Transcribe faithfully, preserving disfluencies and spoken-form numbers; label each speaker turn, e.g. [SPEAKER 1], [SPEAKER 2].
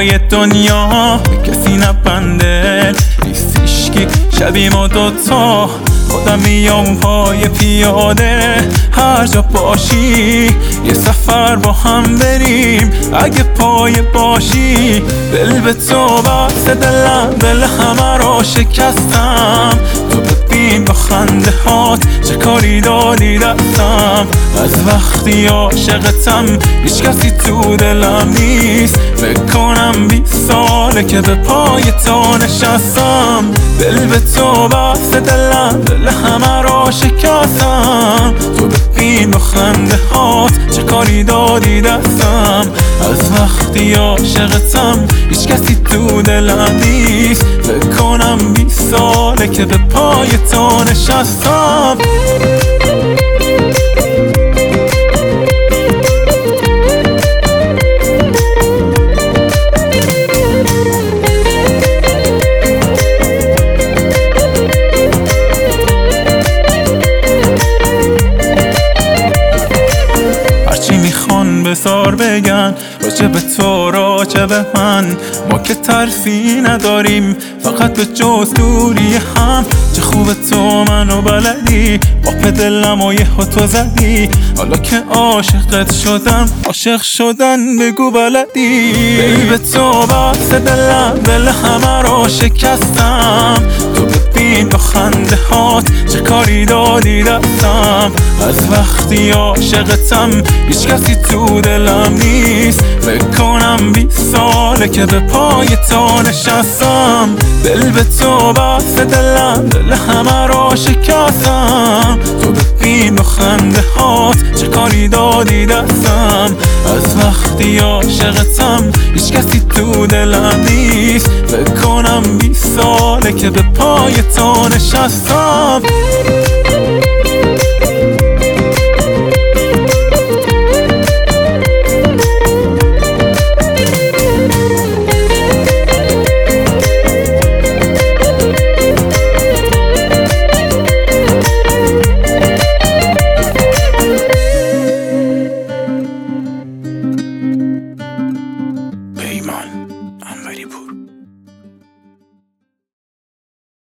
[SPEAKER 1] پای دنیا به کسی نبنده، نیست هیشکی شبیه ما دوتا. خودم میام پای پیاده، هر جا باشی یه سفر با هم بریم. اگه پای باشی دل به تو بسته، دلم دل همه رو شکستم. تو ببین با خنده هات چه کاری دادی دستم. از وقتی عاشقتم هیچ کسی تو دلم نیست. فکر کنم بیست ساله که به پای تو نشستم. دل به تو بسته، دلم دل همه رو شکستم. تو ببین با خنده هات چه کاری دادی دستم. از وقتی عاشقتم هیچ کسی تو دلم نیست. فکر کنم بیست ساله که به پای تو نشستم. بسار بگن راجع به تو راجع به من، ما که ترسی نداریم فقط به جز دوری هم. چه خوبه تو منو بلدی، با دلم و یه تو زدی. حالا که عاشقت شدم عاشق شدن بگو بلدی. دل به تو بسته، دلم دل همه رو شکستم. تو ببین با خنده هات چه کاری دادی دستم. از وقتی عاشقتم هیچ کسی تو دلم نیست. فکر کنم بیست ساله که به پای تو نشستم. دل به تو بسته، دلم دل همه رو شکستم. تو ببین با خنده هات چه کاری دادی دستم. از وقتی عاشقتم هیچ کسی تو دلم نیست. فکر کنم بیست ساله که به پای تو نشستم.